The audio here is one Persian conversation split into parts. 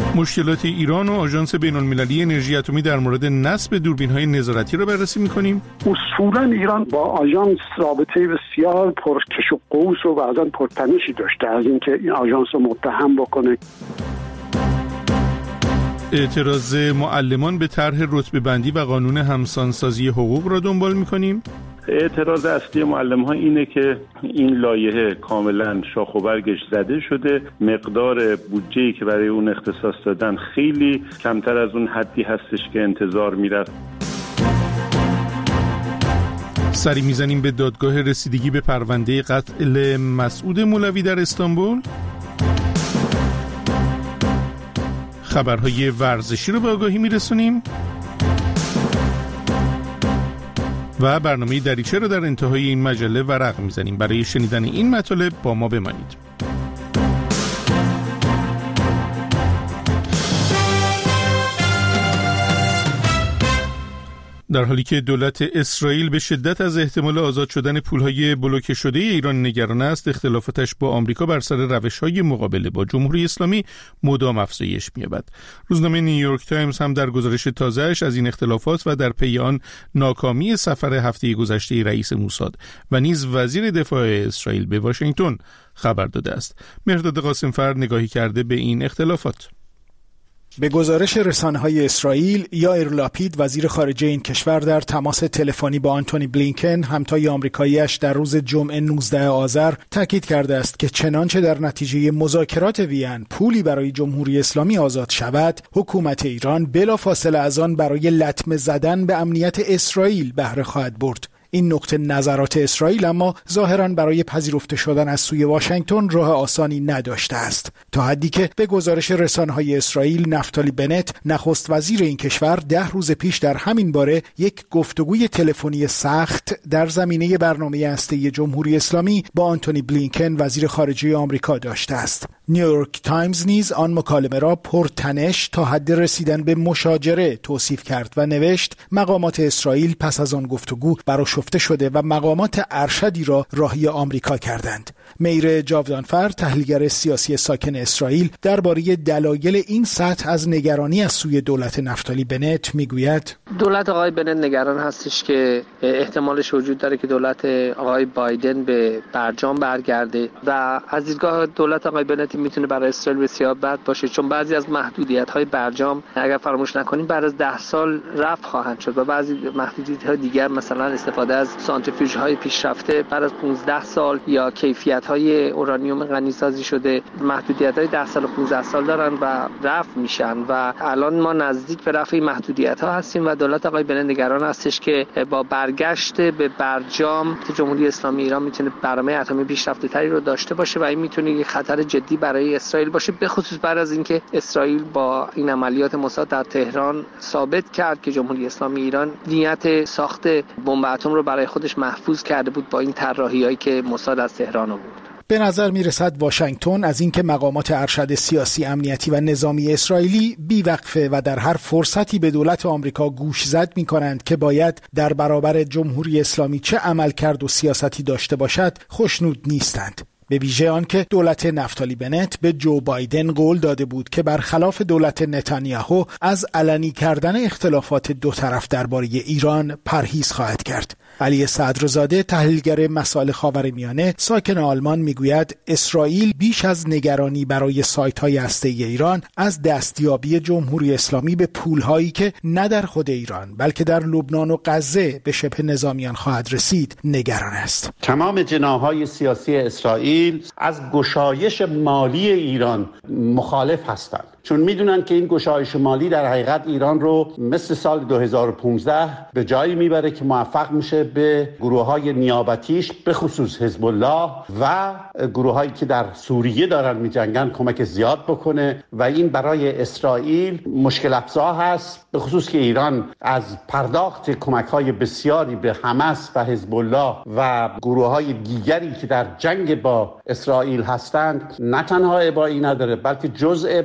مشکلات ایران و آژانس بین‌المللی انرژی اتمی در مورد نصب دوربین‌های نظارتی را بررسی می‌کنیم. اصولاً ایران با آژانس رابطه بسیار پرکش و قوس و بعضاً پرتنشی داشته از اینکه این آژانس رو متهم بکنه. اعتراض معلمان به طرح رتبه‌بندی و قانون همسانسازی حقوق را دنبال می‌کنیم. اعتراض اصلی معلم‌ها اینه که این لایحه کاملا شاخ و برگش زده شده، مقدار بودجه‌ای که برای اون اختصاص دادن خیلی کمتر از اون حدی هستش که انتظار میرفت. سری میزنیم به دادگاه رسیدگی به پرونده قتل مسعود مولوی در استانبول. خبرهای ورزشی رو به آگاهی میرسونیم و برنامه دریچه رو در انتهای این مجله ورق میزنیم. برای شنیدن این مطالب با ما بمانید. در حالی که دولت اسرائیل به شدت از احتمال آزاد شدن پولهای بلوکه شده ایران نگران است، اختلافاتش با آمریکا بر سر روش‌های مقابله با جمهوری اسلامی مدام افزایش می‌یابد. روزنامه نیویورک تایمز هم در گزارش تازه‌اش از این اختلافات و در پی آن ناکامی سفر هفته گذشته رئیس موساد و نیز وزیر دفاع اسرائیل به واشنگتن خبر داده است. مهرداد قاسم‌فر نگاهی کرده به این اختلافات. به گزارش رسانه‌های اسرائیل، یائیر لاپید وزیر خارجه این کشور در تماس تلفنی با آنتونی بلینکن همتای آمریکایی‌اش در روز جمعه 19 آذر تاکید کرده است که چنانچه در نتیجه مذاکرات وین پولی برای جمهوری اسلامی آزاد شود، حکومت ایران بلافاصله از آن برای لطمه زدن به امنیت اسرائیل بهره خواهد برد. این نقطه نظرات اسرائیل اما ظاهراً برای پذیرفته شدن از سوی واشنگتن راه آسانی نداشته است، تا حدی که به گزارش رسانه‌های اسرائیل نفتالی بنت نخست وزیر این کشور 10 روز پیش در همین باره یک گفتگوی تلفنی سخت در زمینه برنامه هسته‌ای جمهوری اسلامی با آنتونی بلینکن وزیر خارجه آمریکا داشته است. نیویورک تایمز نیز آن مکالمه را پرتنش تا حد رسیدن به مشاجره توصیف کرد و نوشت مقامات اسرائیل پس از آن گفتگو برآشفته شده و مقامات ارشدی را راهی آمریکا کردند. میر جاودانفر تحلیلگر سیاسی ساکن اسرائیل درباره دلایل این سطح از نگرانی از سوی دولت نفتالی بنت میگوید دولت آقای بنت نگران هستش که احتمالش وجود داره که دولت آقای بایدن به برجام برگرده و از دیدگاه دولت آقای بنت میتونه برای اسرائیل بسیار بد باشه، چون بعضی از محدودیت‌های برجام اگر فراموش نکنیم بعد از 10 سال رفع خواهند شد و بعضی محدودیت‌های دیگر مثلا استفاده از سانتریفیوژهای پیشرفته بعد از 15 سال یا کیفیت‌های اورانیوم غنی‌سازی شده محدودیت‌های 10 سال و 15 سال دارن و رفع میشن و الان ما نزدیک به رفع این محدودیت‌ها هستیم و دولت آقای بنت نگران هستش که با برگشت به برجام جمهوری اسلامی ایران میتونه برنامه اتمی پیشرفته‌تری رو داشته باشه و این میتونه یک خطر جدی برای اسرائیل باشه، به خصوص بعد از اینکه اسرائیل با این عملیات موساد در تهران ثابت کرد که جمهوری اسلامی ایران نیت ساخت بمب اتم رو برای خودش محفوظ کرده بود با این طراحی‌هایی که موساد از تهران آورد. به نظر میرسد واشنگتن از اینکه مقامات ارشد سیاسی، امنیتی و نظامی اسرائیلی بی‌وقفه و در هر فرصتی به دولت آمریکا گوشزد می‌کنند که باید در برابر جمهوری اسلامی چه عملکرد و سیاستی داشته باشد، خوشنود نیستند. به ویژه آنکه دولت نفتالی بنت به جو بایدن قول داده بود که برخلاف دولت نتانیاهو از علنی کردن اختلافات دو طرف درباره ایران پرهیز خواهد کرد. علی صدرزاده تحلیلگر مسائل خاورمیانه ساکن آلمان میگوید اسرائیل بیش از نگرانی برای سایت‌های هسته‌ای ایران از دستیابی جمهوری اسلامی به پول‌هایی که نه در خود ایران بلکه در لبنان و غزه به شبه نظامیان خواهد رسید نگران است. تمام جناح‌های سیاسی اسرائیل از گشایش مالی ایران مخالف هستند، چون میدونن که این گشایش مالی در حقیقت ایران رو مثل سال 2015 به جایی میبره که موفق میشه به گروه‌های نیابتیش به خصوص حزب الله و گروه‌هایی که در سوریه دارن میجنگن کمک زیاد بکنه و این برای اسرائیل مشکل افزا هست، به خصوص که ایران از پرداخت کمک‌های بسیاری به حماس و حزب الله و گروه‌های دیگری که در جنگ با اسرائیل هستند نه تنها ابایی نداره بلکه جزء برنامه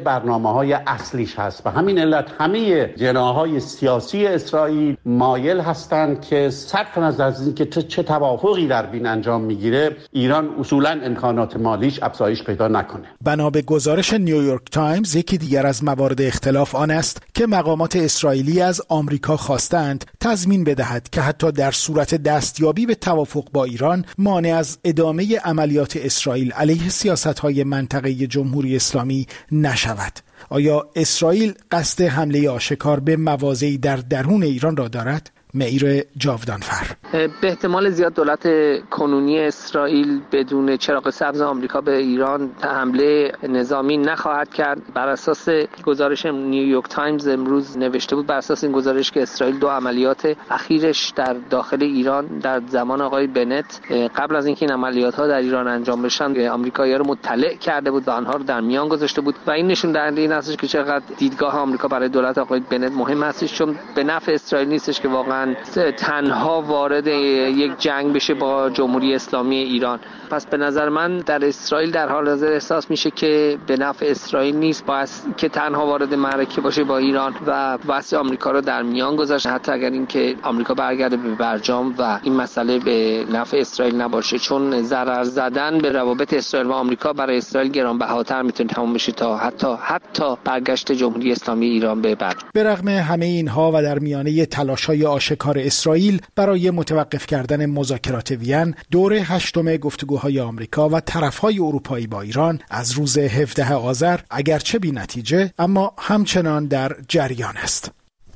برنامه‌های اصلیش هست. به همین علت همه جناح‌های سیاسی اسرائیل مایل هستند که صرف نظر از اینکه چه توافقی در بین انجام میگیره، ایران اصولاً امکانات مالیش افزایش پیدا نکنه. بنا به گزارش نیویورک تایمز، یکی دیگر از موارد اختلاف آن است که مقامات اسرائیلی از آمریکا خواستند تضمین بدهد که حتی در صورت دستیابی به توافق با ایران مانع از ادامه عملیات اسرائیل علیه سیاست‌های منطقه جمهوری اسلامی نشود. آیا اسرائیل قصد حمله آشکار به مواضعی در درون ایران را دارد؟ معیر جاودانفر: به احتمال زیاد دولت کنونی اسرائیل بدون چراغ سبز آمریکا به ایران حمله نظامی نخواهد کرد. بر اساس گزارش نیویورک تایمز امروز نوشته بود، بر اساس این گزارش که اسرائیل 2 عملیات اخیرش در داخل ایران در زمان آقای بنت قبل از اینکه این عملیات‌ها در ایران انجام بشن آمریکایی‌ها رو مطلع کرده بود و آنها رو در میان گذاشته بود و این نشون دهنده این است که چقدر دیدگاه آمریکا برای دولت آقای بنت مهم است، چون به نفع اسرائیل نیستش که واقعا تنها وارد یک جنگ بشه با جمهوری اسلامی ایران. پس به نظر من در اسرائیل در حال حاضر احساس میشه که به نفع اسرائیل نیست باید که تنها وارد معرکه باشه با ایران و واسه آمریکا رو در میان گذاشت، حتی اگر اینکه آمریکا برگرده به برجام و این مسئله به نفع اسرائیل نباشه، چون ضرر زدن به روابط اسرائیل و آمریکا برای اسرائیل گرانبهاتر میتونه تمام بشه تا حتی برگشت جمهوری اسلامی ایران به برجام. به رغم همه اینها و در میانه تلاش‌های آشکار اسرائیل برای متوقف کردن مذاکرات وین، دور 8 گفتگوهای آمریکا و طرفهای اروپایی با ایران از روز 17 آذر اگرچه بی نتیجه اما همچنان در جریان است.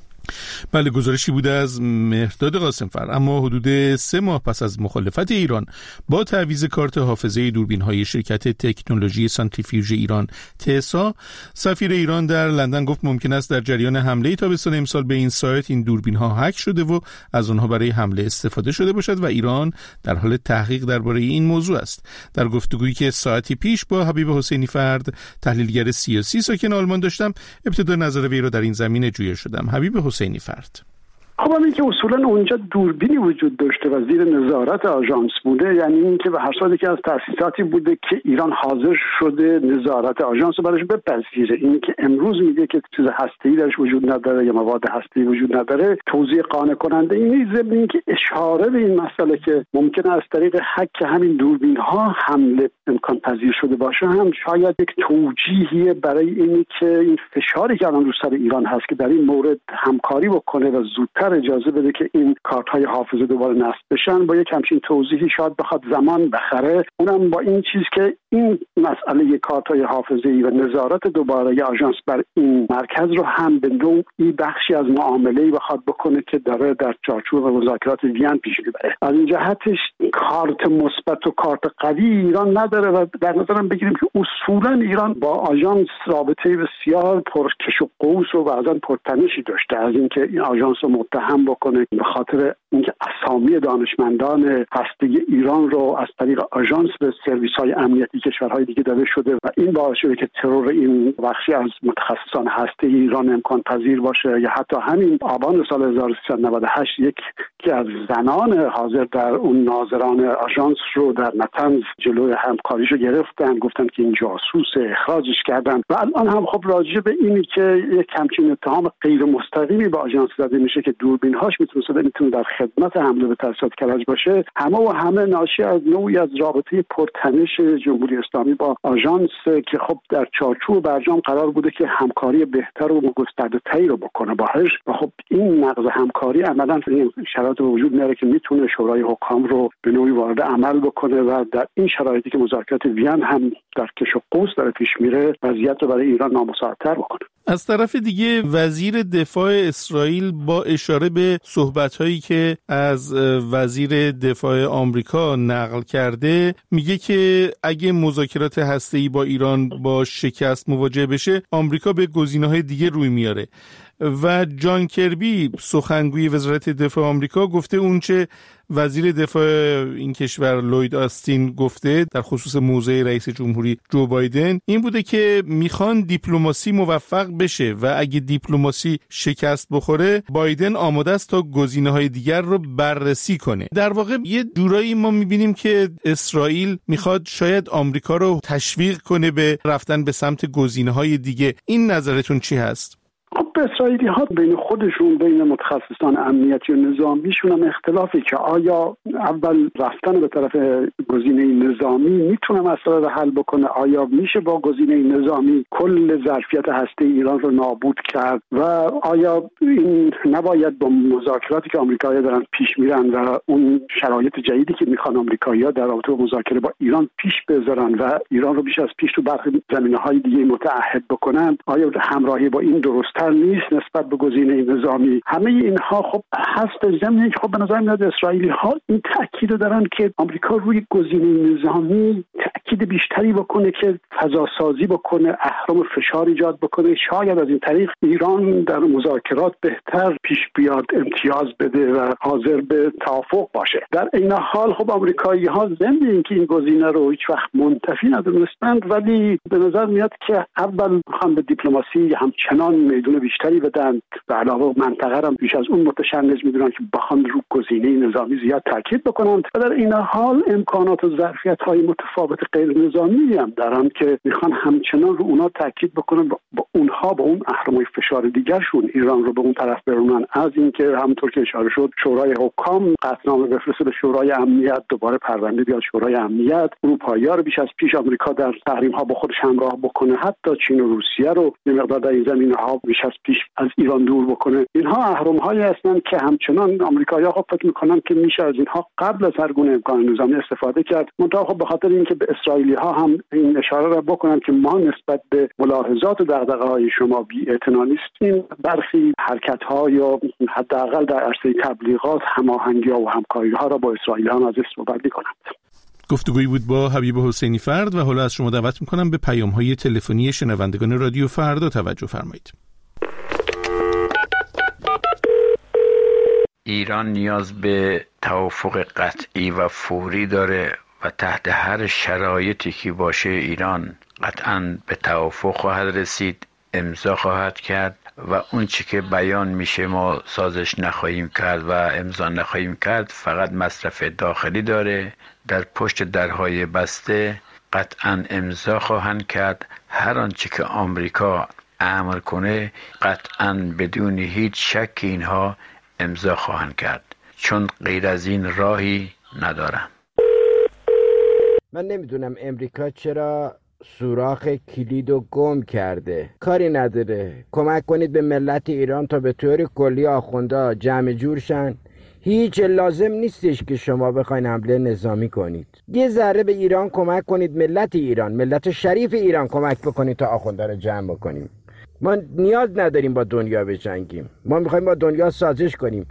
بله، گزارشی بوده از مهرداد قاسمفر. اما حدود 3 ماه پس از مخالفت ایران با تعویض کارت حافظه دوربین‌های شرکت تکنولوژی سانتریفیوژ ایران تسا، سفیر ایران در لندن گفت ممکن است در جریان حمله تابستان امسال به این سایت این دوربین‌ها هک شده و از آنها برای حمله استفاده شده باشد و ایران در حال تحقیق درباره این موضوع است. در گفتگویی که ساعتی پیش با حبیب حسینی فرد، تحلیلگر سیاسی ساکن آلمان داشتم، ابتدا نظر وی را در این زمینه جویا شدم. حبیب حسینی فرد: خب همین که اصولا اونجا دوربینی وجود داشته و زیر نظارت آژانس بوده، یعنی این که به هر صورت که از تأسیساتی بوده که ایران حاضر شده نظارت آژانس رو برش بپذیره. اینی که امروز میگه که چیز هسته‌ای درش وجود نداره یا مواد هسته‌ای وجود نداره توضیح قانع کننده این نیست. ضمن اینکه اشاره به این مسئله که ممکنه از طریق هک همین دوربین ها حمله امکان پذیر شده باشه هم شاید یک توجیهی برای اینی که این فشاری که الان رو سر ایران هست که در این مورد همکاری بکنه و زودتر اجازه بده که این کارت‌های حافظه دوباره نصب بشن. با یک همچین توضیحی شاید بخواد زمان بخره، اونم با این چیز که این مسئله کارت‌های حافظه‌ای و نظارت دوباره آژانس بر این مرکز رو هم به نوعی بخشی از معامله‌ای بخواد بکنه که داره در چارچوب مذاکرات وین پیش میبره. از این جهتش کارت مثبت و کارت قوی ایران نداره و در نظرم بگیریم که اصولا ایران با آژانس رابطه بسیار پرکش و قوس و بعضا پرتنشی داشته. از اینکه این آژانس رو متهم بکنه به خاطر اینکه اسامی دانشمندان هسته ایران رو از طریق آژانس به سرویس‌های امنیتی کشورهای دیگه داده شده و این باعث شده که ترور این بخشی از متخصصان هسته ایران امکان پذیر باشه. یا حتی همین آبان سال 1398 یکی از زنان حاضر در اون ناظران آژانس رو در نتنز جلوی همکاریشو گرفتن، گفتن که این جاسوس، اخراجش کردن. و الان هم خب راجع به اینی که یک همچین اتهام غیر مستقیمی به آژانس زده میشه که دوربین‌هاش میتونه در خدمت حمله به تأسیسات کرج باشه، همه ناشی از نوعی از رابطه پرتنش جمهوری اسلامی با آژانس که خب در چارچوب برجام قرار بوده که همکاری بهتر و گسترده‌تری رو بکنه باهاش. و خب این نقض همکاری عملاً این شرایط وجود میاره که میتونه شورای حکام رو به نوعی وارد عمل بکنه و در این شرایطی که مذاکرات وین هم در کش و قوس داره پیش میره، وضعیت رو برای ایران نامساعدتر بکنه. از طرف دیگه وزیر دفاع اسرائیل با اشاره به صحبت‌هایی که از وزیر دفاع آمریکا نقل کرده میگه که اگه مذاکرات هسته‌ای با ایران با شکست مواجه بشه، آمریکا به گزینه‌های دیگه روی میاره. و جان کربی سخنگوی وزارت دفاع آمریکا گفته اونچه وزیر دفاع این کشور لوید آستین گفته در خصوص موضع رئیس جمهوری جو بایدن این بوده که میخوان دیپلماسی موفق بشه و اگه دیپلماسی شکست بخوره بایدن آماده است تا گزینه‌های دیگر رو بررسی کنه. در واقع یه جورایی ما میبینیم که اسرائیل میخواد شاید آمریکا رو تشویق کنه به رفتن به سمت گزینه‌های دیگه. این نظرتون چی هست؟ اسرائیلی ها بین خودشون، بین متخصصان امنیتی و نظامیشون هم اختلافی که آیا اول رفتن به طرف گزینه نظامی میتونه مسئله رو حل بکنه، آیا میشه با گزینه نظامی کل ظرفیت هسته ایران رو نابود کرد و آیا این نباید با مذاکراتی که آمریکایی‌ها دارن پیش میرن و اون شرایط جدیدی که میخوان آمریکایی‌ها در رابطه با مذاکره با ایران پیش بذارن و ایران رو بیش از پیش تو برخی زمینه‌های دیگه متعهد بکنن، آیا همراهی با این درست‌تر نیست نسبت به گزینه نظامی؟ همه اینها خب هست. ضمن خب به نظر میاد اسرائیلی ها این تاکید دارن که آمریکا روی گزینه نظامی تاکید بیشتری بکنه که فضا سازی بکنه، اهرم فشار ایجاد بکنه، شاید از این طریق ایران در مذاکرات بهتر پیش بیاد، امتیاز بده و حاضر به توافق باشه. در این حال خب آمریکایی ها ضمن اینکه این گزینه رو هیچ وقت منتفی ندونستند، ولی به نظر میاد که اول میخوان به دیپلماسی همچنان میدون بیشتری بدن و علاوه منطقه هم بیش از اون متشنج میدونن که بخوان رو گزینه نظامی زیاد تاکید بکنند و در این حال امکانات و ظرفیت های متفاوت غیر نظامی هم دارن که میخوان همچنان رو اونها تاکید بکنن، با اونها با اون اهرم‌های فشار دیگرشون ایران رو به اون طرف برونن. از اینکه همونطور که اشاره شد شورای حکام قطعنامه بفرسته به شورای امنیت، دوباره پرونده بیاد شورای امنیت، اروپایی‌ها رو بیش از پیش آمریکا در تحریم‌ها با خودش همراه بکنه، حتی چین و روسیه رو یه مقدار در این زمینه‌ها بیش از پیش از ایران دور بکنه. اینها اهرم‌هایی هستند که همچنان آمریکایی‌ها خب فکر می‌کنن که میشه از اینها قبل از هر گونه امکان نظامی استفاده کرد. منتها خب به خاطر اینکه به اسرائیلی‌ها هم این اشاره را بکنن که ما نسبت به ملاحظات و دغدغه‌های شما بی‌اعتنا نیستیم، برخی حرکت‌ها یا حداقل در عرصه تبلیغات هماهنگی‌ها و همکاری‌ها را با اسرائیلی‌ها از استفاده می‌کنند. گفتگویی بود با حبیب حسینی فرد و حالا از شما دعوت می‌کنم به پیام‌های تلفنی شنوندگان رادیو فردا توجه فرمایید. ایران نیاز به توافق قطعی و فوری داره و تحت هر شرایطی که باشه ایران قطعاً به توافق خواهد رسید، امضا خواهد کرد و اون چی که بیان میشه ما سازش نخواهیم کرد و امضا نخواهیم کرد فقط مصرف داخلی داره. در پشت درهای بسته قطعاً امضا خواهند کرد. هر آنچه که آمریکا امر کنه قطعاً بدون هیچ شک اینها امضا خواهند کرد، چون غیر از این راهی ندارن. من نمیدونم امریکا چرا سوراخ کلیدو گم کرده. کاری نداره، کمک کنید به ملت ایران تا به طور کلی آخوندا جمع جور شن. هیچ لازم نیستش که شما بخواین حمله نظامی کنید. یه ذره به ایران کمک کنید، ملت ایران، ملت شریف ایران کمک بکنید تا آخوندا رو جمع بکنیم. ما نیاز نداریم با دنیا بجنگیم، ما میخوایم با دنیا سازش کنیم.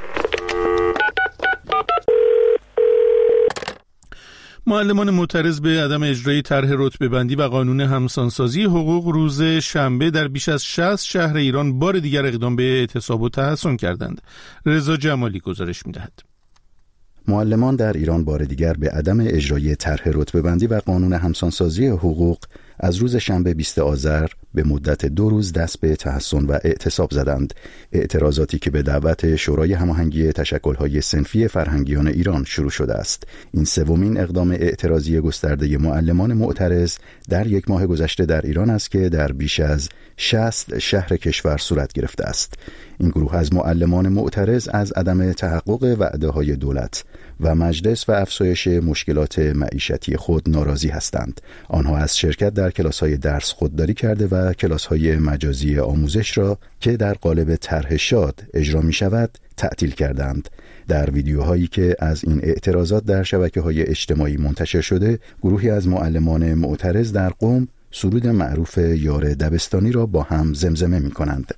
معلمان معترض به عدم اجرای طرح رتبه‌بندی و قانون همسانسازی حقوق روز شنبه در بیش از 60 شهر ایران بار دیگر اقدام به اعتصاب و تحصن کردند. رضا جمالی گزارش می‌دهد. معلمان در ایران بار دیگر به عدم اجرای طرح رتبه‌بندی و قانون همسانسازی حقوق از روز شنبه 20 آذر به مدت 2 روز دست به تحصن و اعتصاب زدند. اعتراضاتی که به دعوت شورای هماهنگی تشکل‌های صنفی فرهنگیان ایران شروع شده است. این سومین اقدام اعتراضی گسترده معلمان معترض در یک ماه گذشته در ایران است که در بیش از 60 شهر کشور صورت گرفته است. این گروه از معلمان معترض از عدم تحقق وعده‌های دولت و مجلس و افزایش مشکلات معیشتی خود ناراضی هستند. آنها از شرکت در کلاس‌های درس خودداری کرده و کلاس‌های مجازی آموزش را که در قالب طرح شاد اجرا می‌شود تعطیل کردند. در ویدیوهایی که از این اعتراضات در شبکه‌های اجتماعی منتشر شده، گروهی از معلمان معترض در قم سرود معروف یار دبستانی را با هم زمزمه می‌کنند.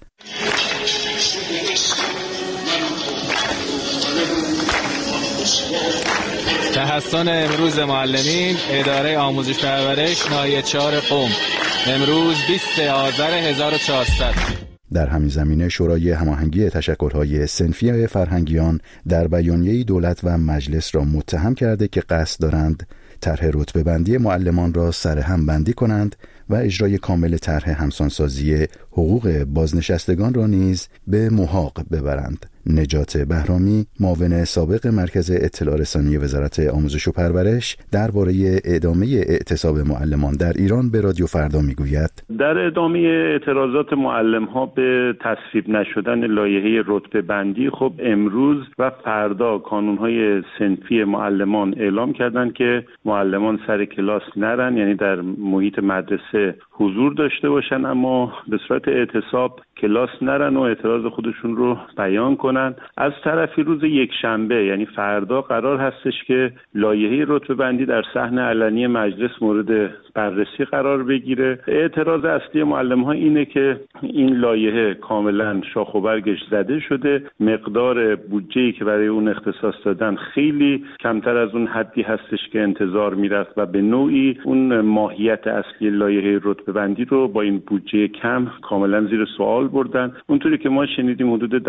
تحصن امروز معلمین اداره آموزش پرورش ناحیه 4 قم، امروز 20 آذر 1400. در همین زمینه شورای هماهنگی تشکل‌های صنفی فرهنگیان در بیانیه‌ای دولت و مجلس را متهم کرده که قصد دارند طرح رتبه‌بندی معلمان را سرهم بندی کنند و اجرای کامل طرح همسانسازی حقوق بازنشستگان را نیز به محاق ببرند. نجات بهرامی، معاون سابق مرکز اطلاع رسانی وزارت آموزش و پرورش، درباره ادامه اعتصاب معلمان در ایران به رادیو فردا میگوید: در ادامه اعتراضات معلم‌ها به تصویب نشدن لایحه رتبه بندی، خب امروز و فردا کانون‌های صنفی معلمان اعلام کردند که معلمان سر کلاس نرن، یعنی در محیط مدرسه حضور داشته باشن اما به صورت اعتصاب کلاس نرن و اعتراض خودشون رو بیان کنن. از طرفی روز یکشنبه یعنی فردا قرار هستش که لایحه رتبه بندی در صحن علنی مجلس مورد بررسی قرار بگیره. اعتراض اصلی معلم‌ها اینه که این لایحه کاملا شاخ و برگش زده شده، مقدار بودجه‌ای که برای اون اختصاص دادن خیلی کمتر از اون حدی هستش که انتظار میرفت و به نوعی اون ماهیت اصلی لایحه رتبه بندی رو با این بودجه کم کاملا زیر سوال بردن. اونطوری که ما شنیدیم حدود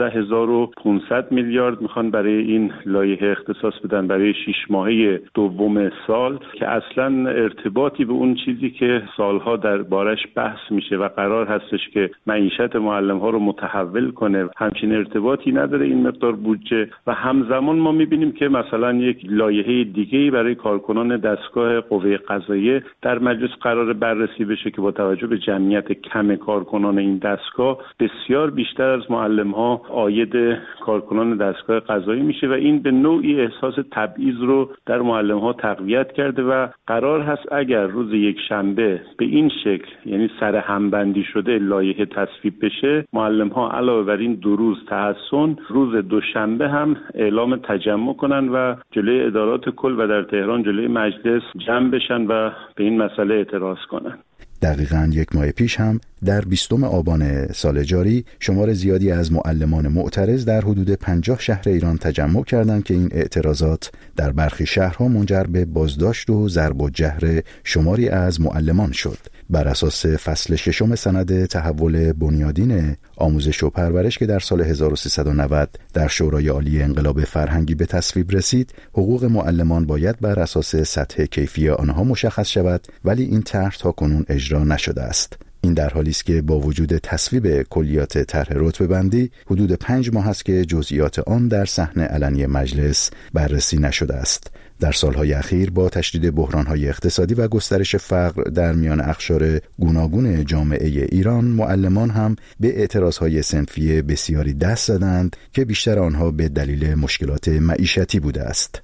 12500 میلیارد میخوان برای این لایحه اختصاص بدن برای 6 ماهه دوم سال که اصلا ارتباطی به اون چیزی که سالها در بارش بحث میشه و قرار هستش که معیشت معلم‌ها رو متحول کنه همچین ارتباطی نداره این مقدار بودجه. و همزمان ما میبینیم که مثلا یک لایحه دیگه‌ای برای کارکنان دستگاه قوه قضاییه در مجلس قرار بررسی بشه که با توجه به جمعیت کم کارکنان این دستگاه بسیار بیشتر از معلم‌ها عاید کارکنان دستگاه قضایی میشه و این به نوعی احساس تبعیض رو در معلم‌ها تقویت کرده و قرار هست اگر روز یکشنبه به این شکل یعنی سر همبندی شده لایحه تصویب بشه، معلم‌ها علاوه بر این 2 روز تحسن روز دوشنبه هم اعلام تجمع کنن و جلوی ادارات کل و در تهران جلوی مجلس جمع بشن و به این مسئله اعتراض کنن. دقیقاً 1 ماه پیش هم در 20 آبان سال جاری شمار زیادی از معلمان معترض در حدود 50 شهر ایران تجمع کردند که این اعتراضات در برخی شهرها منجر به بازداشت و ضرب و جهر شماری از معلمان شد. بر اساس فصل 6 سند تحول بنیادین آموزش و پرورش که در سال 1390 در شورای عالی انقلاب فرهنگی به تصویب رسید، حقوق معلمان باید بر اساس سطح کیفی آنها مشخص شود، ولی این طرح تاکنون اجرا نشده است. این در حالی است که با وجود تصویب کلیات طرح رتبه بندی حدود 5 ماه است که جزئیات آن در صحن علنی مجلس بررسی نشده است. در سالهای اخیر با تشدید بحرانهای اقتصادی و گسترش فقر در میان اقشار گوناگون جامعه ایران، معلمان هم به اعتراضهای صنفی بسیاری دست زدند که بیشتر آنها به دلیل مشکلات معیشتی بوده است.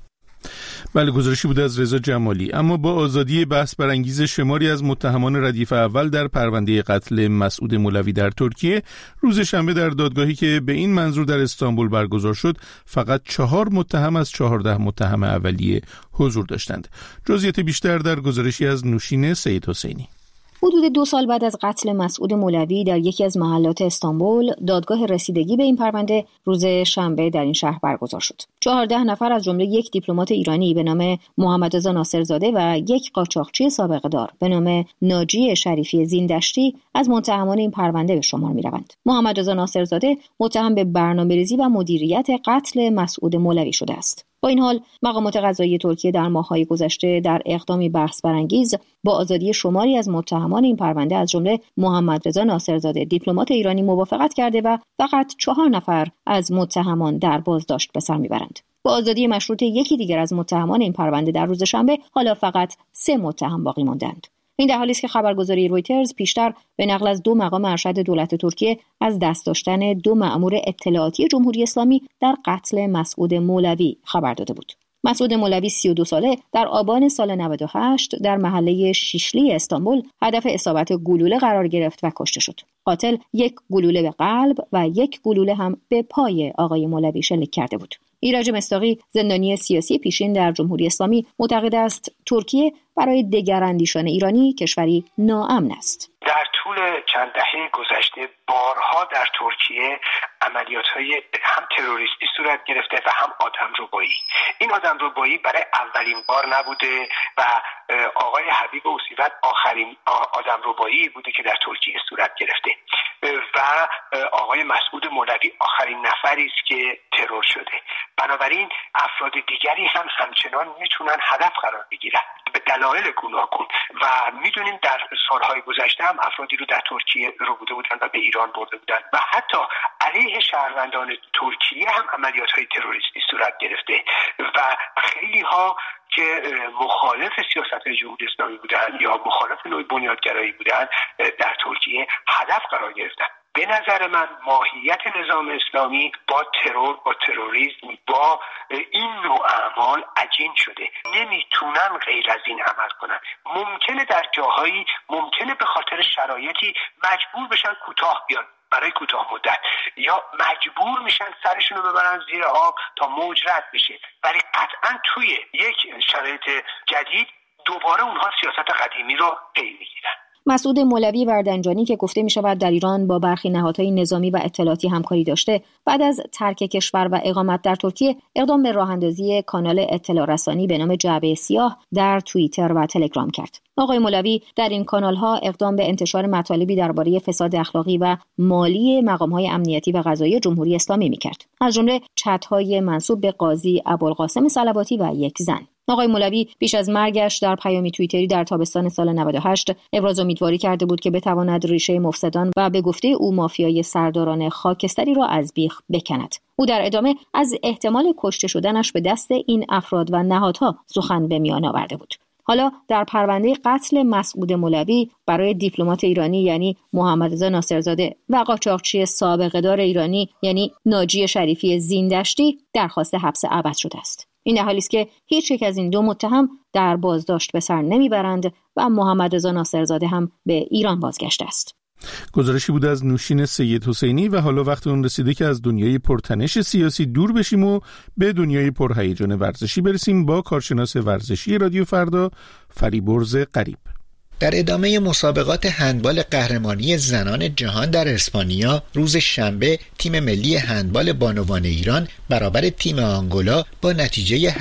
بله، گزارشی بوده از رضا جمالی. اما با آزادی بحث برانگیز شماری از متهمان ردیف اول در پرونده قتل مسعود مولوی در ترکیه، روز شنبه در دادگاهی که به این منظور در استانبول برگزار شد فقط 4 متهم از 14 متهم اولیه حضور داشتند. جزئیات بیشتر در گزارشی از نوشین سید حسینی. حدود 2 سال بعد از قتل مسعود مولوی در یکی از محلات استانبول، دادگاه رسیدگی به این پرونده روز شنبه در این شهر برگزار شد. 14 نفر از جمله یک دیپلمات ایرانی به نام محمدرضا ناصرزاده و یک قاچاقچی سابقه دار به نام ناجی شریفی زیندشتی از متهمان این پرونده به شمار می‌روند. محمدرضا ناصرزاده متهم به برنامه‌ریزی و مدیریت قتل مسعود مولوی شده است. با این حال مقامات قضایی ترکیه در ماه‌های گذشته در اقدامی بحث برانگیز با آزادی شماری از متهمان این پرونده از جمله محمدرضا ناصرزاده دیپلمات ایرانی موافقت کرده و فقط 4 نفر از متهمان در بازداشت به سر میبرند. با آزادی مشروط یکی دیگر از متهمان این پرونده در روز شنبه حالا فقط 3 متهم باقی ماندند. این در حالی است که خبرگزاری رویترز پیشتر به نقل از 2 مقام ارشد دولت ترکیه از دست داشتن 2 مأمور اطلاعاتی جمهوری اسلامی در قتل مسعود مولوی خبر داده بود. مسعود مولوی 32 ساله در آبان سال 98 در محله شیشلی استانبول هدف اصابت گلوله قرار گرفت و کشته شد. قاتل 1 گلوله به قلب و 1 گلوله هم به پای آقای مولوی شلیک کرده بود. ایرج مصداقی، زندانی سیاسی پیشین در جمهوری اسلامی، معتقد است ترکیه برای دگراندیشان ایرانی کشوری ناامن است. در طول چند دهه گذشته بارها در ترکیه عملیات‌های هم تروریستی صورت گرفته و هم آدمربایی. این آدمربایی برای اولین بار نبوده و آقای حبیب اوصیفت آخرین آدمربایی بوده که در ترکیه صورت گرفته و آقای مسعود مولوی آخرین نفری است که ترور شده. بنابراین افراد دیگری هم همچنان میتونن هدف قرار بگیرن به دلایل گوناگون و میدونیم در سالهای گذشته هم افرادی رو در ترکیه رو بوده بودن و به ایران برده بودن و حتی علیه شهروندان ترکیه هم عملیات‌های تروریستی صورت گرفته و خیلی ها که مخالف سیاست جمهوری اسلامی بودن یا مخالف نوع بنیادگرایی بودن در ترکیه هدف قرار گرفتن. به نظر من ماهیت نظام اسلامی با ترور، با تروریسم، با این نوع اعمال عجین شده. نمیتونن غیر از این عمل کنن. ممکنه در جاهایی به خاطر شرایطی مجبور بشن کوتاه بیان برای کوتاه مدت یا مجبور میشن سرشون رو ببرن زیر آب تا موج رد بشه، ولی قطعا توی یک شرایط جدید دوباره اونها سیاست قدیمی رو پی میگیرن. مسعود مولوی وردنجانی که گفته می شود در ایران با برخی نهادهای نظامی و اطلاعاتی همکاری داشته، بعد از ترک کشور و اقامت در ترکیه اقدام به راه‌اندازی کانال اطلاع رسانی به نام جعبه سیاه در توییتر و تلگرام کرد. آقای مولوی در این کانال‌ها اقدام به انتشار مطالبی درباره فساد اخلاقی و مالی مقام‌های امنیتی و قضایی جمهوری اسلامی می‌کرد، از جمله چت‌های منسوب به قاضی ابوالقاسم صلواتی و یک زن. آقای مولوی پیش از مرگش در پیامی توییتری در تابستان سال 98 ابراز امیدواری کرده بود که بتواند ریشه مفسدان و به گفته او مافیای سرداران خاکستری را از بیخ بکند. او در ادامه از احتمال کشته شدنش به دست این افراد و نهادها سخن به میان آورده بود. حالا در پرونده قتل مسعود مولوی برای دیپلمات ایرانی یعنی محمدرضا ناصرزاده و قاچاقچی سابقه‌دار ایرانی یعنی ناجی شریفی زیندشتی درخواست حبس ابد شده است. این در حالی است که هیچ یک از این دو متهم در بازداشت به سر نمیبرند و محمدرضا ناصرزاده هم به ایران بازگشته است. گزارشی بود از نوشین سید حسینی و حالا وقت اون رسیده که از دنیای پرتنش سیاسی دور بشیم و به دنیای پرهیجان ورزشی برسیم با کارشناس ورزشی رادیو فردا فریبرز قریب. در ادامه مسابقات هندبال قهرمانی زنان جهان در اسپانیا روز شنبه تیم ملی هندبال بانوان ایران برابر تیم آنگولا با نتیجه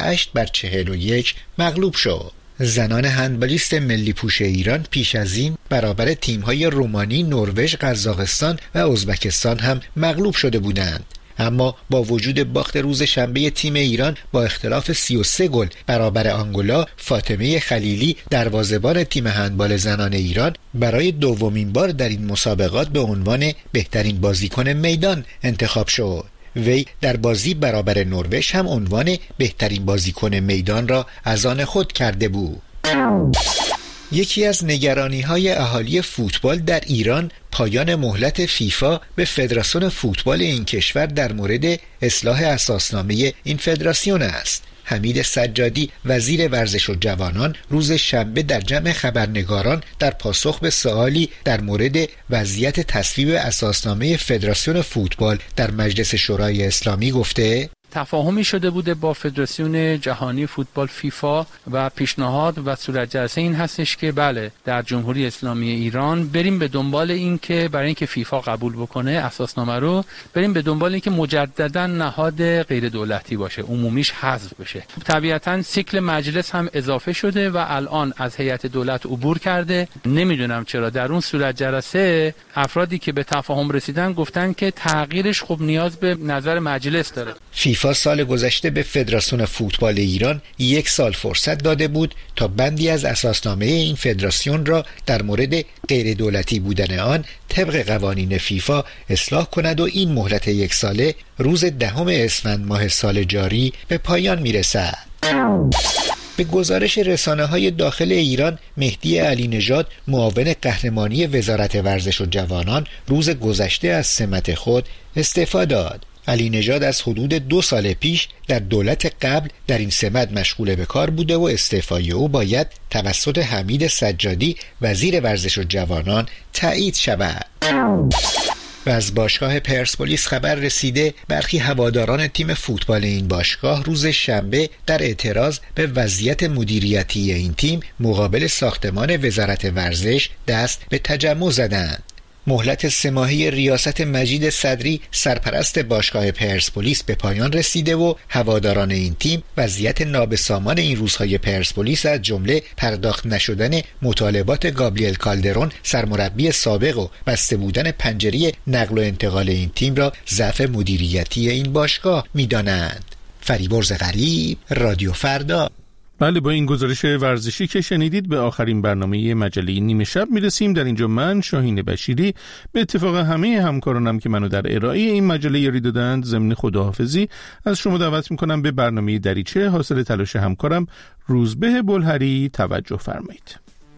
8-41 مغلوب شد. زنان هندبالیست ملی پوش ایران پیش از این برابر تیم‌های رومانی، نروژ، قزاقستان و ازبکستان هم مغلوب شده بودند. اما با وجود باخت روز شنبه تیم ایران با اختلاف 33 گل برابر آنگولا، فاطمه خلیلی دروازه‌بان تیم هندبال زنان ایران برای دومین بار در این مسابقات به عنوان بهترین بازیکن میدان انتخاب شد. وی در بازی برابر نروژ هم عنوان بهترین بازیکن میدان را از آن خود کرده بود. یکی از نگرانی‌های اهالی فوتبال در ایران پایان مهلت فیفا به فدراسیون فوتبال این کشور در مورد اصلاح اساسنامه این فدراسیون است. حمید سجادی وزیر ورزش و جوانان روز شنبه در جمع خبرنگاران در پاسخ به سوالی در مورد وضعیت تصویب اساسنامه فدراسیون فوتبال در مجلس شورای اسلامی گفته تفاهمی شده بوده با فدراسیون جهانی فوتبال فیفا و پیشنهاد و صورت جلسه این هستش که بله در جمهوری اسلامی ایران بریم به دنبال این که برای اینکه فیفا قبول بکنه اساسنامه رو بریم به دنبال این که مجددا نهاد غیر دولتی باشه، عمومیش حذف بشه. طبیعتا سیکل مجلس هم اضافه شده و الان از هیئت دولت عبور کرده. نمیدونم چرا در اون صورت جلسه افرادی که به تفاهم رسیدن گفتن که تغییرش خب نیاز به نظر مجلس داره. فیفا سال گذشته به فدراسیون فوتبال ایران 1 سال فرصت داده بود تا بندی از اساسنامه این فدراسیون را در مورد غیر دولتی بودن آن طبق قوانین فیفا اصلاح کند و این مهلت 1 ساله روز 10 اسفند ماه سال جاری به پایان میرسد. به گزارش رسانه‌های داخل ایران، مهدی علی نژاد معاون قهرمانی وزارت ورزش و جوانان روز گذشته از سمت خود استعفا داد. علی نژاد از حدود 2 سال پیش در دولت قبل در این سمت مشغول به کار بوده و استعفای او باید توسط حمید سجادی وزیر ورزش و جوانان تایید شود. و از باشگاه پرسپولیس خبر رسیده برخی هواداران تیم فوتبال این باشگاه روز شنبه در اعتراض به وضعیت مدیریتی این تیم مقابل ساختمان وزارت ورزش دست به تجمع زدند. مهلت 3 ماهه ریاست مجید صدری سرپرست باشگاه پرسپولیس به پایان رسیده و هواداران این تیم وضعیت نابسامان این روزهای پرسپولیس از جمله پرداخت نشدن مطالبات گابریل کالدرون سرمربی سابق و بسته بودن پنجره نقل و انتقال این تیم را ضعف مدیریتی این باشگاه می‌دانند. فریبرز غریب، رادیو فردا. بله، با این گزارش ورزشی که شنیدید به آخرین برنامه مجله نیمه شب میرسیم. در اینجا من شاهین بشیری به اتفاق همه همکارانم که منو در ارائه این مجله یاری دادند ضمن خداحافظی از شما دعوت میکنم به برنامه دریچه حاصل تلاش همکارم روزبه بلهری توجه فرمایید.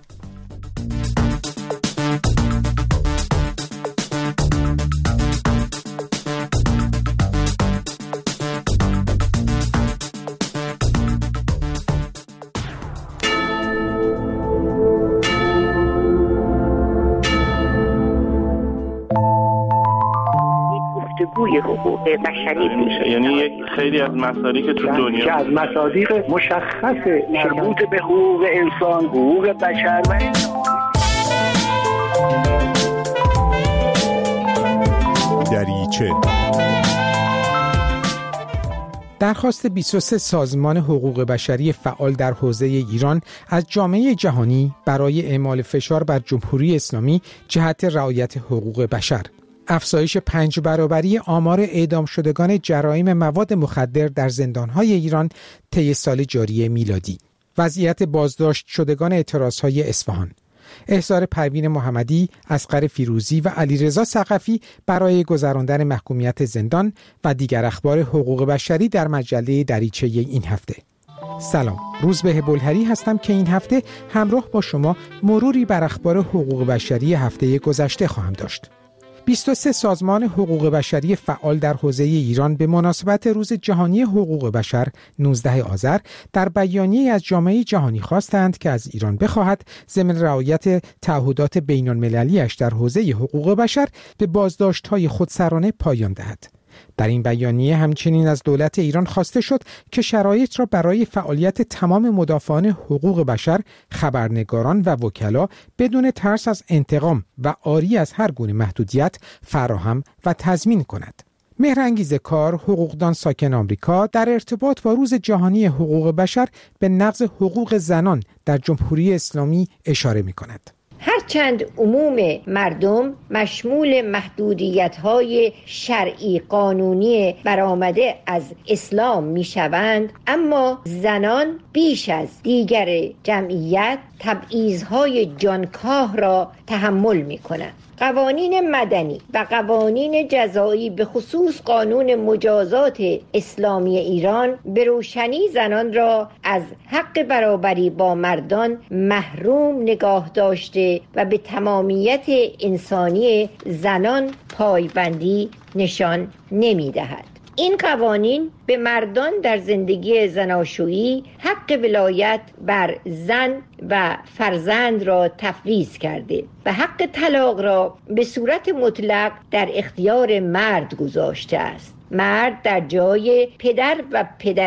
حقوق بشری میشه، یعنی خیلی از مصادیق که تو دنیا که از مصادیق مشخص مربوط به حقوق انسان، حقوق بشر و دریچه. درخواست 23 سازمان حقوق بشری فعال در حوزه ایران از جامعه جهانی برای اعمال فشار بر جمهوری اسلامی جهت رعایت حقوق بشر. افزایش 5 برابری آمار اعدام شدگان جرایم مواد مخدر در زندانهای ایران طی سال جاری میلادی. وضعیت بازداشت شدگان اعتراضهای اصفهان. احضار پروین محمدی، اصغر فیروزی و علیرضا ثقفی برای گذراندن محکومیت زندان و دیگر اخبار حقوق بشری در مجله دریچه این هفته. سلام، روزبه بلهری هستم که این هفته همراه با شما مروری بر اخبار حقوق بشری هفته گذشته خواهم داشت. 23 سازمان حقوق بشری فعال در حوزه ایران به مناسبت روز جهانی حقوق بشر 19 آذر در بیانیه از جامعه جهانی خواستند که از ایران بخواهد ضمن رعایت تعهدات بین‌المللی‌اش در حوزه حقوق بشر به بازداشت‌های خودسرانه پایان دهد. در این بیانیه همچنین از دولت ایران خواسته شد که شرایط را برای فعالیت تمام مدافعان حقوق بشر، خبرنگاران و وکلا بدون ترس از انتقام و عاری از هر گونه محدودیت فراهم و تضمین کند. مهرانگیز کار، حقوقدان ساکن آمریکا، در ارتباط با روز جهانی حقوق بشر به نقض حقوق زنان در جمهوری اسلامی اشاره می‌کند. هرچند عموم مردم مشمول محدودیت‌های شرعی قانونی برآمده از اسلام می‌شوند، اما زنان بیش از دیگر جمعیت تبعیض‌های جانکاه را تحمل می‌کنند. قوانین مدنی و قوانین جزایی به خصوص قانون مجازات اسلامی ایران به روشنی زنان را از حق برابری با مردان محروم نگاه داشته و به تمامیت انسانی زنان پایبندی نشان نمی‌دهد. این قوانین به مردان در زندگی زناشویی حق ولایت بر زن و فرزند را تفویض کرده و حق طلاق را به صورت مطلق در اختیار مرد گذاشته است. مرد در جای پدر و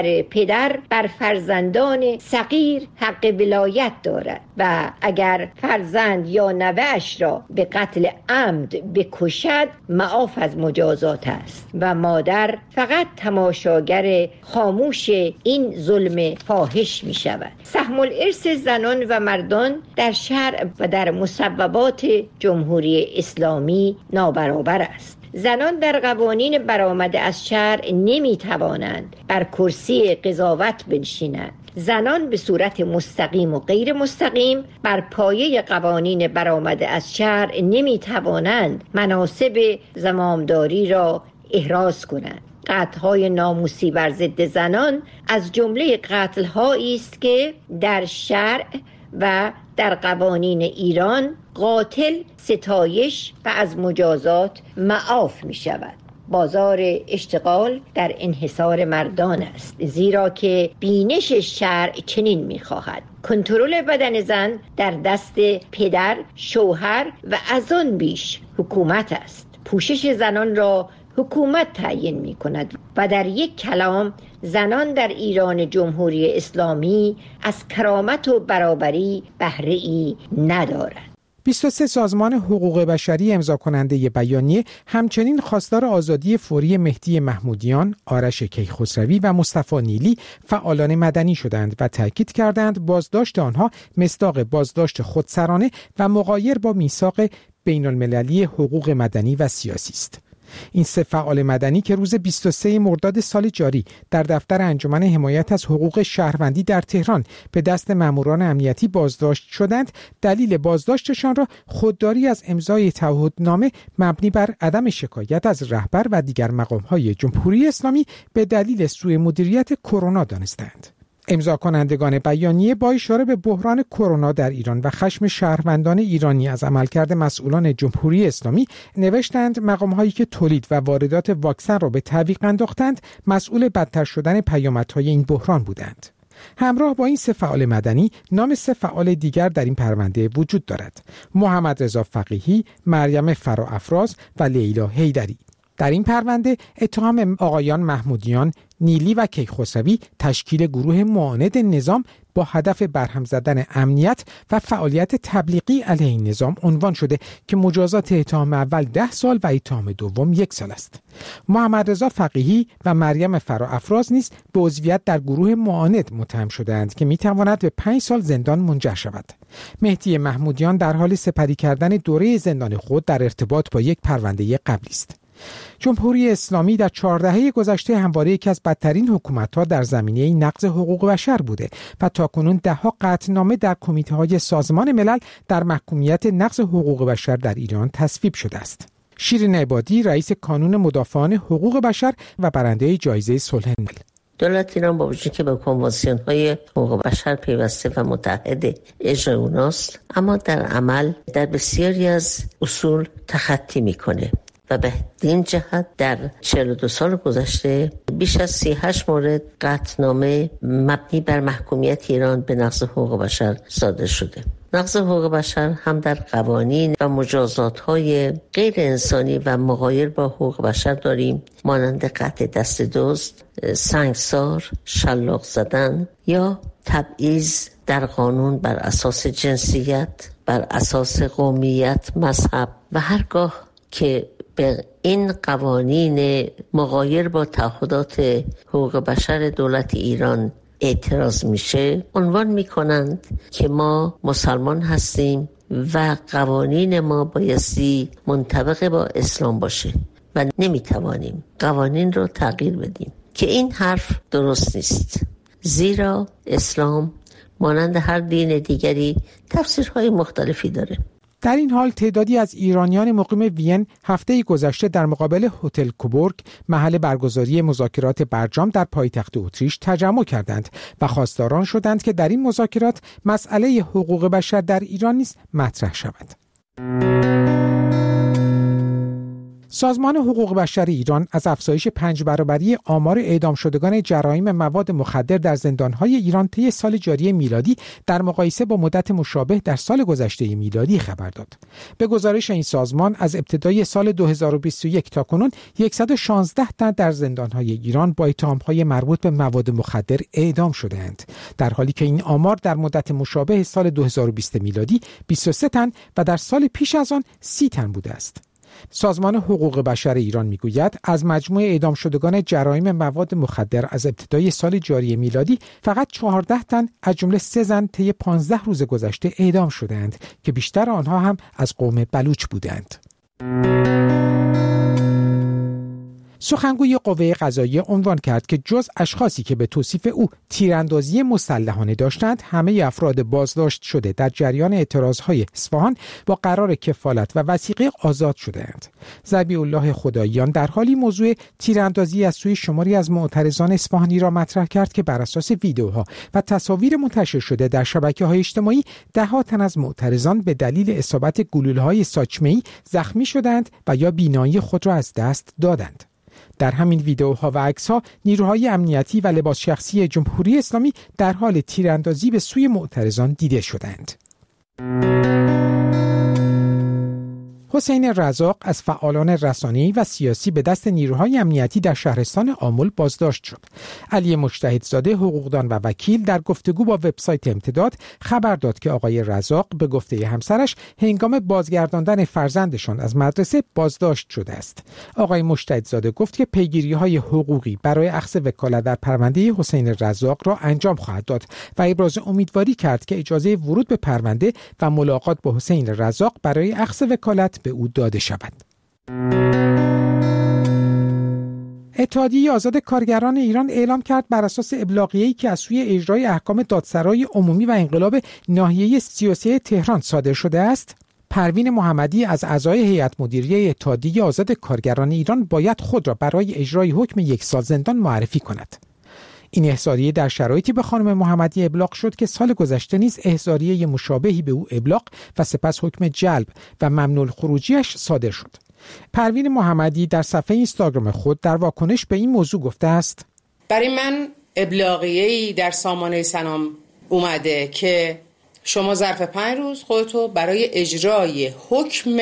پدر بر فرزندان صغیر حق ولایت دارد و اگر فرزند یا نوه‌اش را به قتل عمد بکشد معاف از مجازات است و مادر فقط تماشاگر خاموش این ظلم فاحش می شود. سهم الارث زنان و مردان در شرع و در مصوبات جمهوری اسلامی نابرابر است. زنان در قوانین برآمده از شرع نمی توانند بر کرسی قضاوت بنشینند. زنان به صورت مستقیم و غیر مستقیم بر پایه قوانین برآمده از شرع نمی توانند مناصب زمامداری را احراز کنند. قتل‌های ناموسی بر ضد زنان از جمله قتل‌هایی است که در شرع و در قوانین ایران قاتل ستایش و از مجازات معاف می شود. بازار اشتغال در انحصار مردان است، زیرا که بینش شرع چنین می خواهد. کنترل بدن زن در دست پدر، شوهر و از آن بیش حکومت است. پوشش زنان را حکومت تعیین می کند و در یک کلام زنان در ایران جمهوری اسلامی از کرامت و برابری بهره‌ای ندارند. 23 سازمان حقوق بشری امضا کننده بیانیه همچنین خواستار آزادی فوری مهدی محمودیان، آرش کیخسروی و مصطفی نیلی فعالان مدنی شدند و تاکید کردند بازداشت آنها مصداق بازداشت خودسرانه و مغایر با میثاق بین المللی حقوق مدنی و سیاسی است. این سه فعال مدنی که روز 23 مرداد سال جاری در دفتر انجمن حمایت از حقوق شهروندی در تهران به دست ماموران امنیتی بازداشت شدند، دلیل بازداشتشان را خودداری از امضای تعهدنامه مبنی بر عدم شکایت از رهبر و دیگر مقام‌های جمهوری اسلامی به دلیل سوء مدیریت کرونا دانستند. امضا کنندگان بیانیه با اشاره به بحران کرونا در ایران و خشم شهروندان ایرانی از عملکرد مسئولان جمهوری اسلامی نوشتند مقام‌هایی که تولید و واردات واکسن را به تعویق انداختند مسئول بدتر شدن پیامدهای این بحران بودند. همراه با این سه فعال مدنی نام سه فعال دیگر در این پرونده وجود دارد: محمد رضا فقیهی، مریم فراافراز و لیلا حیدری. در این پرونده اتهام آقایان محمودیان، نیلی و کیخسروی تشکیل گروه معاند نظام با هدف برهم زدن امنیت و فعالیت تبلیغی علیه این نظام عنوان شده که مجازات اتهام اول 10 سال و اتهام دوم 1 سال است. محمد رضا فقیهی و مریم فراافراز نیز به عضویت در گروه معاند متهم شدند که میتواند به 5 سال زندان منجر شود. مهدی محمودیان در حال سپری کردن دوره زندان خود در ارتباط با یک پرونده قبلی است. جمهوری اسلامی در 4 دهه گذشته همواره یکی از بدترین حکومت‌ها در زمینه نقض حقوق بشر بوده و تاکنون 10 قطعنامه در کمیته‌های سازمان ملل در محکومیت نقض حقوق بشر در ایران تصویب شده است. شیرین عبادی، رئیس کانون مدافعان حقوق بشر و برنده جایزه صلح نوبل: دولت ایران با وجود که به کنوانسیون‌های حقوق بشر پیوسته و متحد اجرای اوناست، اما در عمل در بسیاری از اصول تخطی میکنه و به این جهت در 42 سال گذشته بیش از 38 مورد قطعنامه مبنی بر محکومیت ایران به نقض حقوق بشر صادر شده. نقض حقوق بشر هم در قوانین و مجازات‌های غیر انسانی و مغایر با حقوق بشر داریم، مانند قطع دست دزد، سنگسار، شلاق زدن یا تبعیض در قانون بر اساس جنسیت، بر اساس قومیت، مذهب و هرگاه که به این قوانین مغایر با تعهدات حقوق بشر دولت ایران اعتراض میشه، عنوان میکنند که ما مسلمان هستیم و قوانین ما بایستی منطبق با اسلام باشه و نمیتوانیم قوانین رو تغییر بدیم، که این حرف درست نیست، زیرا اسلام مانند هر دین دیگری تفسیرهای مختلفی داره. در این حال تعدادی از ایرانیان مقیم وین هفته گذشته در مقابل هتل کوبورگ، محل برگزاری مذاکرات برجام در پایتخت اتریش، تجمع کردند و خواستاران شدند که در این مذاکرات مسئله حقوق بشر در ایران نیز مطرح شود. سازمان حقوق بشر ایران از افزایش 5 برابری آمار اعدام شدگان جرایم مواد مخدر در زندان‌های ایران طی سال جاری میلادی در مقایسه با مدت مشابه در سال گذشته میلادی خبر داد. به گزارش این سازمان از ابتدای سال 2021 تا کنون 116 تن در زندان‌های ایران با اتهام‌های مربوط به مواد مخدر اعدام شده‌اند، در حالی که این آمار در مدت مشابه سال 2020 میلادی 23 تن و در سال پیش از آن 30 تن بوده است. سازمان حقوق بشر ایران میگوید از مجموع اعدام شدگان جرایم مواد مخدر از ابتدای سال جاری میلادی فقط 14 تن از جمله 3 زن طی 15 روز گذشته اعدام شدند که بیشتر آنها هم از قوم بلوچ بودند. سخنگوی قوه قضاییه عنوان کرد که جز اشخاصی که به توصیف او تیراندازی مسلحانه داشتند، همه افراد بازداشت شده در جریان اعتراضهای اصفهان با قرار کفالت و وثیقه آزاد شده‌اند. ذبیح الله خداییان در حالی موضوع تیراندازی از سوی شماری از معترضان اصفهانی را مطرح کرد که بر اساس ویدیوها و تصاویر منتشر شده در شبکه‌های اجتماعی ده‌ها تن از معترضان به دلیل اصابت گلوله‌های ساچمه‌ای زخمی شدند و یا بینایی خود را از دست دادند. در همین ویدیوها و عکس‌ها نیروهای امنیتی و لباس شخصی جمهوری اسلامی در حال تیراندازی به سوی معترضان دیده شدند. حسین رزاق از فعالان رسانه‌ای و سیاسی به دست نیروهای امنیتی در شهرستان آمل بازداشت شد. علی مجتهدزاده حقوقدان و وکیل در گفتگو با وبسایت امتداد خبر داد که آقای رزاق به گفته همسرش هنگام بازگرداندن فرزندشان از مدرسه بازداشت شده است. آقای مجتهدزاده گفت که پیگیری‌های حقوقی برای اخذ وکالت در پرونده حسین رزاق را انجام خواهد داد و ابراز امیدواری کرد که اجازه ورود به پرونده و ملاقات با حسین رزاق برای اخذ وکالت به او داده شود. اتحادیه آزاد کارگران ایران اعلام کرد بر اساس ابلاغیه‌ای که از سوی اجرای احکام دادسرای عمومی و انقلاب ناحیه سیاسی تهران صادر شده است، پروین محمدی از اعضای هیئت مدیره اتحادیه آزاد کارگران ایران باید خود را برای اجرای حکم 1 سال زندان معرفی کند. این احضاریه در شرایطی به خانم محمدی ابلاغ شد که سال گذشته نیز احضاریه مشابهی به او ابلاغ و سپس حکم جلب و ممنوع الخروجیش صادر شد. پروین محمدی در صفحه اینستاگرام خود در واکنش به این موضوع گفته است: برای من ابلاغیه‌ای در سامانه سنام اومده که شما ظرف 5 روز خودتو برای اجرای حکم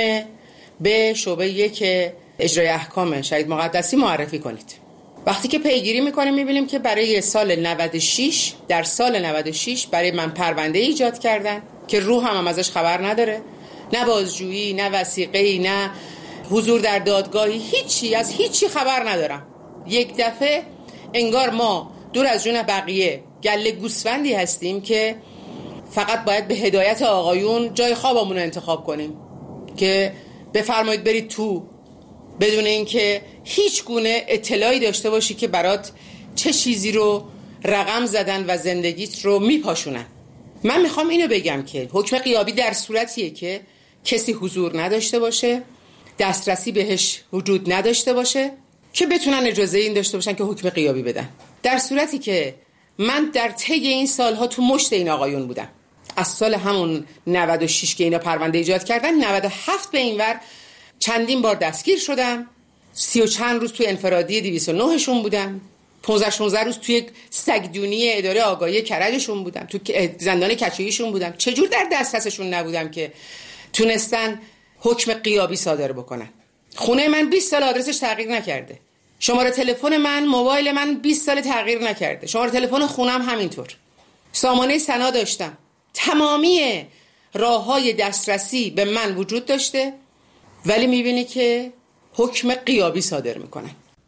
به شعبه 1 اجرای احکام شهید مقدسی معرفی کنید. وقتی که پیگیری میکنیم میبینیم که برای سال 96 در سال 96 برای من پرونده ایجاد کردن که روح هم ازش خبر نداره، نه بازجویی، نه وثیقه‌ای، نه حضور در دادگاهی، هیچی از هیچی خبر ندارم. یک دفعه انگار ما دور از جون بقیه گله گوسفندی هستیم که فقط باید به هدایت آقایون جای خوابمون رو انتخاب کنیم که بفرمایید برید تو، بدون اینکه هیچ گونه اطلاعی داشته باشی که برات چه چیزی رو رقم زدن و زندگیت رو میپاشونن. من میخوام اینو بگم که حکم غیابی در صورتیه که کسی حضور نداشته باشه، دسترسی بهش وجود نداشته باشه که بتونن اجازه این داشته باشن که حکم غیابی بدن. در صورتی که من در طی این سالها تو مشت این آقایون بودم، از سال همون 96 که اینا پرونده ایجاد کردن 97 به این ور چندین بار دستگیر شدم، 30 و چند روز توی انفرادی 209 شون بودم، 15-16 روز توی سگدونی اداره آگاهی کرجشون بودم، تو زندان کچویشون بودم. چجور در دسترسشون نبودم که تونستن حکم غیابی صادر بکنن؟ خونه من 20 سال آدرسش تغییر نکرده، شماره تلفن من، موبایل من 20 سال تغییر نکرده، شماره تلفن خونم همینطور، سامانه سنا داشتم، تمامی راه‌های دسترسی به من وجود داشته، ولی میبینی که حکم غیابی صادر میکنن.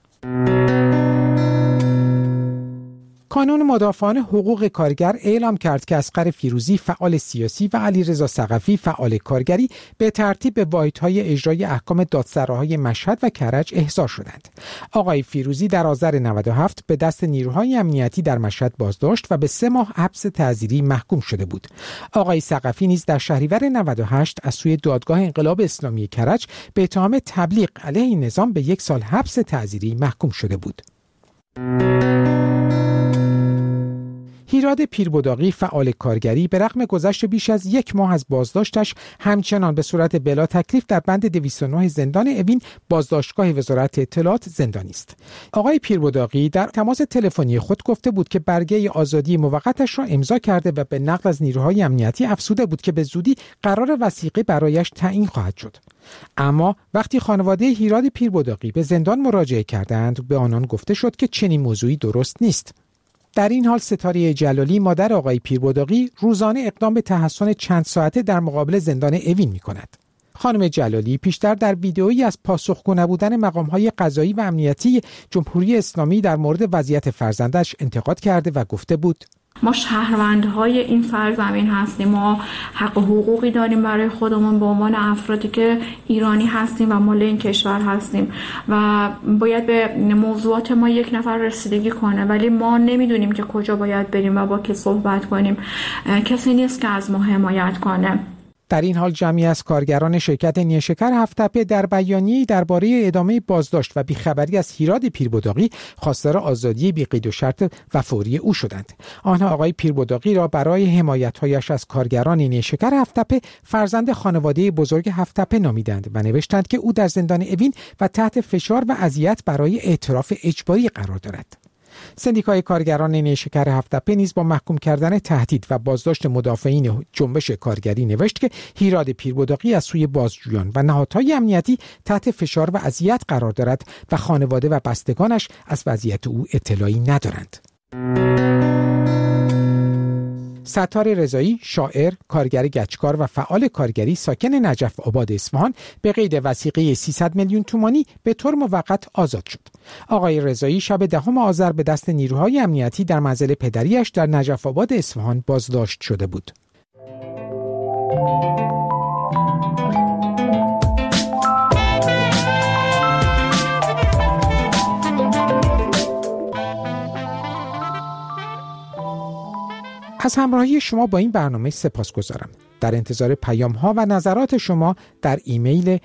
کانون مدافعان حقوق کارگر اعلام کرد که اصغر فیروزی فعال سیاسی و علیرضا ثقفی فعال کارگری به ترتیب به واحدهای اجرای احکام دادسراهای مشهد و کرج احضار شدند. آقای فیروزی در آذر 97 به دست نیروهای امنیتی در مشهد بازداشت و به 3 ماه حبس تعزیری محکوم شده بود. آقای ثقفی نیز در شهریور 98 از سوی دادگاه انقلاب اسلامی کرج به اتهام تبلیغ علیه نظام به 1 سال حبس تعزیری محکوم شده بود. هیراد پیربداقی فعال کارگری به رغم گذشت بیش از 1 ماه از بازداشتش همچنان به صورت بلا تکلیف در بند 209 زندان اوین بازداشتگاه وزارت اطلاعات زندانی است. آقای پیربداقی در تماس تلفنی خود گفته بود که برگه آزادی موقتش را امضا کرده و به نقل از نیروهای امنیتی افزوده بود که به زودی قرار وثیقه برایش تعیین خواهد شد. اما وقتی خانواده هیراد پیربداقی به زندان مراجعه کردند، به آنان گفته شد که چنین موضوعی درست نیست. در این حال ستاره جلالی مادر آقای پیربداقی روزانه اقدام به تحصن چند ساعته در مقابل زندان اوین می‌کند. خانم جلالی پیشتر در ویدئویی از پاسخگو نبودن مقام‌های قضایی و امنیتی جمهوری اسلامی در مورد وضعیت فرزندش انتقاد کرده و گفته بود: ما شهروندهای این سرزمین هستیم، ما حق و حقوقی داریم برای خودمون به عنوان افرادی که ایرانی هستیم و مال این کشور هستیم و باید به موضوعات ما یک نفر رسیدگی کنه، ولی ما نمیدونیم که کجا باید بریم و با کی صحبت کنیم. کسی نیست که از ما حمایت کنه. در این حال جمعی از کارگران شرکت نیشکر هفت‌تپه در بیانیه‌ای درباره ادامه بازداشت و بیخبری از هیراد پیربداقی خواستار آزادی بی قید و شرط و فوری او شدند. آنها آقای پیربداقی را برای حمایت‌هایش از کارگران نیشکر هفت‌تپه فرزند خانواده بزرگ هفت‌تپه نامیدند و نوشتند که او در زندان اوین و تحت فشار و اذیت برای اعتراف اجباری قرار دارد. سندیکای کارگران نیشکر هفت‌تپه نیز با محکوم کردن تهدید و بازداشت مدافعین جنبش کارگری نوشت که هیراد پیربداقی از سوی بازجویان و نهادهای امنیتی تحت فشار و اذیت قرار دارد و خانواده و بستگانش از وضعیت او اطلاعی ندارند. ستار رضایی، شاعر، کارگر گچکار و فعال کارگری ساکن نجف آباد اصفهان به قید وثیقه 300 میلیون تومانی به طور موقت آزاد شد. آقای رضایی شب 10 آذر به دست نیروهای امنیتی در منزل پدریش در نجف آباد اصفهان بازداشت شده بود. از همراهی شما با این برنامه سپاسگزارم. در انتظار پیام‌ها و نظرات شما در ایمیل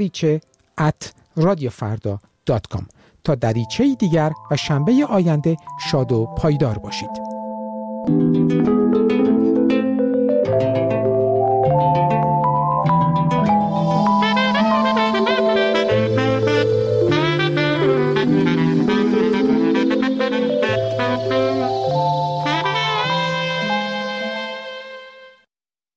dariche@radiofarda.com. تا دریچه‌ای دیگر و شنبه آینده شاد و پایدار باشید.